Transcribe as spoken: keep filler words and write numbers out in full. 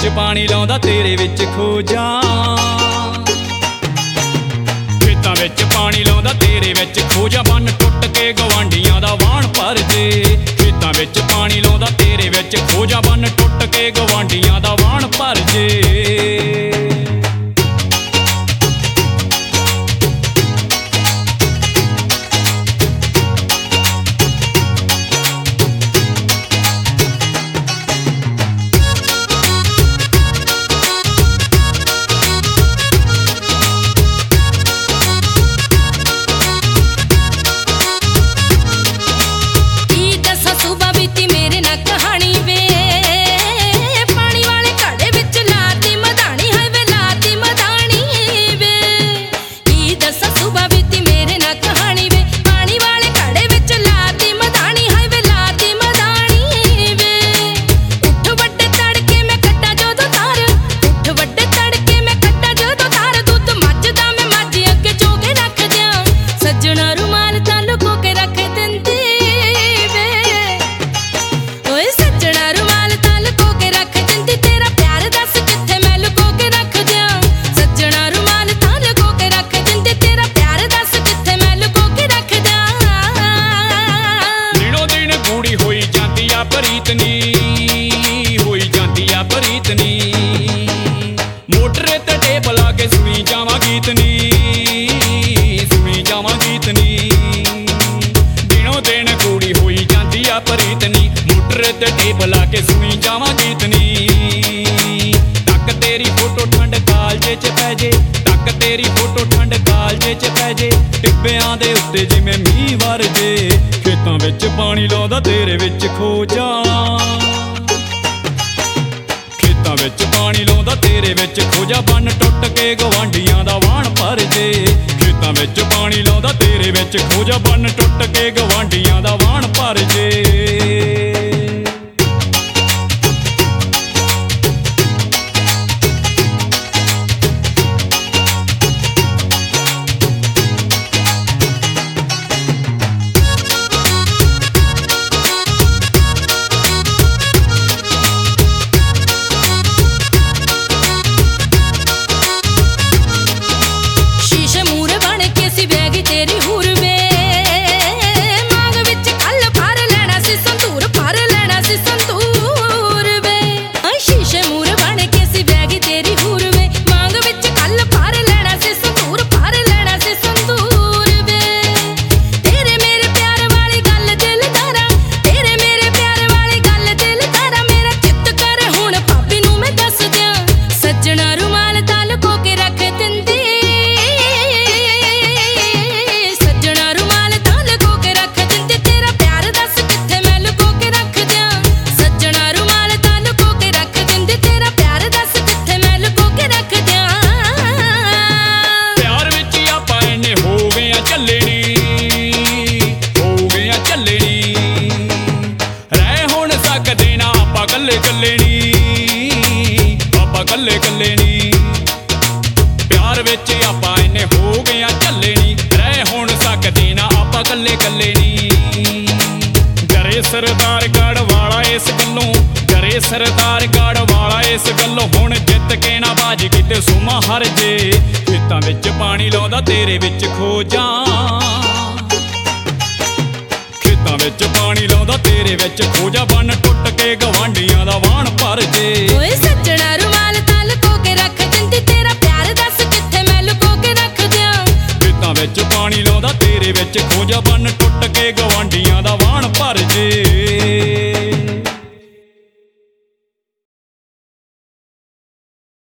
ਵਿੱਚ ਪਾਣੀ ਲਾਉਂਦਾ ਤੇਰੇ ਵਿੱਚ ਖੋ ਜਾ। ਖੇਤਾਂ ਵਿੱਚ ਪਾਣੀ ਲਾਉਂਦਾ ਤੇਰੇ ਵਿੱਚ ਖੋ ਜਾ। ਬੰਨ ਟੁੱਟ ਕੇ ਗਵਾਂਢੀਆਂ ਦਾ ਵਾਣ ਭਰ ਜੇ। ਖੇਤਾਂ ਵਿੱਚ ਪਾਣੀ ਲਾਉਂਦਾ ਤੇਰੇ ਵਿੱਚ ਖੋ ਜਾ। ਬੰਨ ਟੁੱਟ ਕੇ ਗਵਾਂਢੀਆਂ ਦਾ ਵਾਣ ਭਰ ਜੇ। ਹੋਈ ਜਾਂਦੀ ਆ ਪ੍ਰੀਤ ਨੀ ਮੋਟਰੇ ਤੇ ਟੇਪ ਲਾ ਕੇ ਸੁਣੀ ਜਾਵਾਂ ਗੀਤ ਨੀ ਸੁਣੀ ਜਾਵਾਂ ਗੀਤ ਨੀ। ਦਿਨੋਂ ਦਿਨ ਕੁੜੀ ਹੋਈ ਜਾਂਦੀ ਆ ਪ੍ਰੀਤ ਨੀ ਮੋਟਰੇ ਤੇ ਟੇਪ ਲਾ ਕੇ ਸੁਣੀ ਜਾਵਾਂ ਗੀਤ ਨੀ। ਟੱਕ ਤੇਰੀ ਫੋਟੋ ਠੰਡ ਕਾਲਜੇ ਚ ਪੈ ਜੇ। ਟੱਕ ਤੇਰੀ ਫੋਟੋ ਠੰਡ ਕਾਲਜੇ ਚ ਪੈ ਜੇ। ਟਿੱਬਿਆਂ ਦੇ ਉੱਤੇ ਜਿਵੇਂ ਮੀਂਹ ਵਰ ਜੇ। ਖੇਤਾਂ ਵਿੱਚ ਪਾਣੀ ਲਾਉਂਦਾ ਤੇਰੇ ਵਿੱਚ ਖੋ ਜਾ। ਖੇਤਾਂ ਵਿੱਚ ਪਾਣੀ ਲਾਉਂਦਾ ਤੇਰੇ ਵਿੱਚ ਖੋ ਜਾ। ਬੰਨ ਟੁੱਟ ਕੇ ਗਵਾਂਢੀਆਂ ਦਾ ਵਾਣ ਭਰ ਜੇ। ਖੇਤਾਂ ਵਿੱਚ ਪਾਣੀ ਲਾਉਂਦਾ ਤੇਰੇ ਵਿੱਚ ਖੋ ਜਾ। ਬੰਨ ਟੁੱਟ ਕੇ ਗਵਾਂਢੀਆਂ ਦਾ ਵਾਣ ਭਰ ਜੇ। ਕੱਲੇ ਕੱਲੇ ਨੀ ਆਪਾਂ ਕੱਲੇ ਕੱਲੇ ਨੀ ਪਿਆਰ ਵਿੱਚ ਆਪਾਂ ਇੰਨੇ ਹੋ ਗਏ ਆ ਝੱਲੇ ਨੀ। ਰਹਿ ਹੁਣ ਸਕਦੇ ਨਾ ਆਪਾਂ ਕੱਲੇ ਕੱਲੇ ਨੀ। ਜਰੇ ਸਰਦਾਰ ਗੜ ਵਾਲਾ ਇਸ ਗੱਲੋਂ ਜਰੇ ਸਰਦਾਰ ਗੜ ਵਾਲਾ ਇਸ ਗੱਲੋਂ ਹੁਣ ਜਿੱਤ ਕੇ ਨਾ ਬਾਜ ਕਿਤੇ ਸੁਮਾ ਹਰ ਜੇ। ਖੇਤਾਂ ਵਿੱਚ ਪਾਣੀ ਲਾਉਂਦਾ ਤੇਰੇ ਵਿੱਚ ਖੋ ਜਾ। ਖੇਤਾਂ ਵਿੱਚ ਪਾਣੀ ਲਾਉਂਦਾ ਤੇਰੇ ਵਿੱਚ ਖੋ ਜਾ। ਬੰਨ ਟੁੱਟ ਕੇ ਗਵਾਂਢੀਆਂ ਦਾ ਵਾਣ ਭਰ ਜੇ। ਓਏ ਸੱਜਣਾ ਰੁਮਾਲ ਤਾਂ ਲੁਕੋ ਕੇ ਰੱਖ ਦਿੰਦੀ। ਤੇਰਾ ਪਿਆਰ ਦੱਸ ਕਿੱਥੇ ਮੈਂ ਲੁਕੋ ਕੇ ਰੱਖ ਦਿਆਂ। ਖੇਤਾਂ ਵਿੱਚ ਪਾਣੀ ਲਾਉਂਦਾ ਤੇਰੇ ਵਿੱਚ ਖੋ ਜਾ। ਬੰਨ ਟੁੱਟ ਕੇ ਗਵਾਂਢੀਆਂ ਦਾ ਵਾਣ ਭਰ ਜੇ।